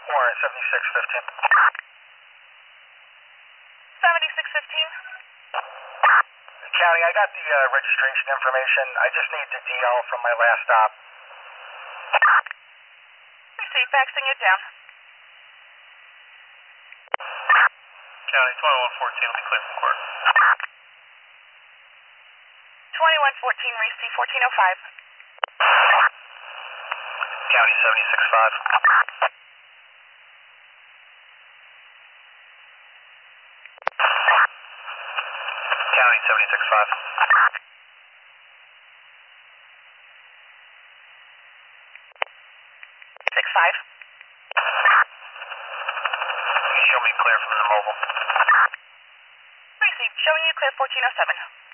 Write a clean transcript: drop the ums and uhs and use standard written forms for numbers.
Warren, 7615. 7615. County, I got the registration information. I just need the DL from my last stop. Receive, faxing it down. County, 2114 will be clear from court. 2114, receive 1405. County, 765. County, 765. 65. Can you show me clear from the mobile? Receive, showing you clear 1407.